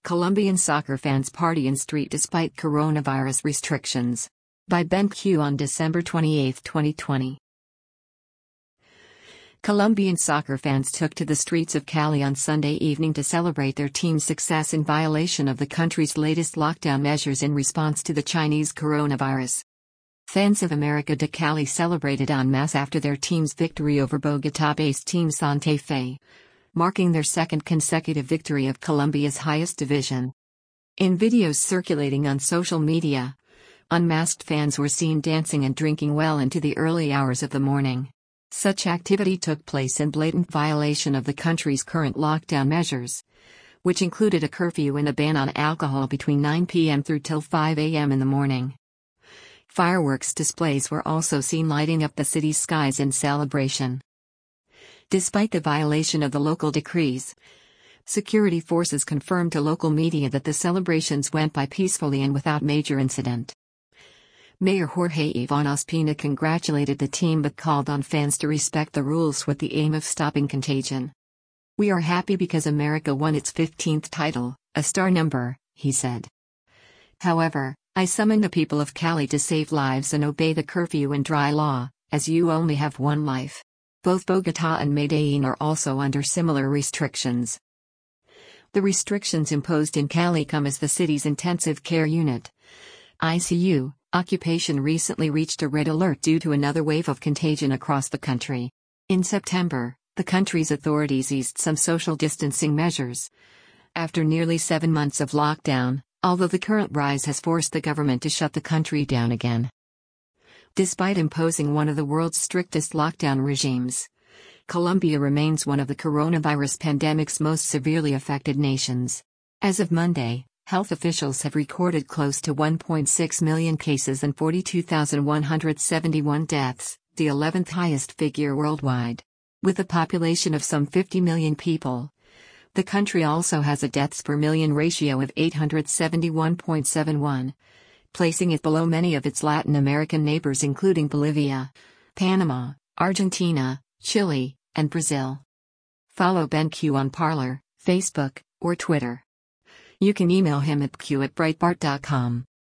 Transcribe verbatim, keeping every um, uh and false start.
Colombian soccer fans party in street despite coronavirus restrictions. By Ben Q on December twenty-eighth, twenty twenty. Colombian soccer fans took to the streets of Cali on Sunday evening to celebrate their team's success in violation of the country's latest lockdown measures in response to the Chinese coronavirus. Fans of América de Cali celebrated en masse after their team's victory over Bogotá-based team Santa Fe, marking their second consecutive victory of Colombia's highest division. In videos circulating on social media, unmasked fans were seen dancing and drinking well into the early hours of the morning. Such activity took place in blatant violation of the country's current lockdown measures, which included a curfew and a ban on alcohol between nine p m through till five a m in the morning. Fireworks displays were also seen lighting up the city's skies in celebration. Despite the violation of the local decrees, security forces confirmed to local media that the celebrations went by peacefully and without major incident. Mayor Jorge Iván Ospina congratulated the team but called on fans to respect the rules with the aim of stopping contagion. "We are happy because America won its fifteenth title, a star number," he said. "However, I summon the people of Cali to save lives and obey the curfew and dry law, as you only have one life." Both Bogotá and Medellín are also under similar restrictions. The restrictions imposed in Cali come as the city's intensive care unit, I C U, occupation recently reached a red alert due to another wave of contagion across the country. In September, the country's authorities eased some social distancing measures after nearly seven months of lockdown, although the current rise has forced the government to shut the country down again. Despite imposing one of the world's strictest lockdown regimes, Colombia remains one of the coronavirus pandemic's most severely affected nations. As of Monday, health officials have recorded close to one point six million cases and forty-two thousand one hundred seventy-one deaths, the eleventh highest figure worldwide. With a population of some fifty million people, the country also has a deaths per million ratio of eight hundred seventy-one point seven one. Placing it below many of its Latin American neighbors including Bolivia, Panama, Argentina, Chile, and Brazil. Follow Ben Q on Parler, Facebook, or Twitter. You can email him at q at breitbart dot com.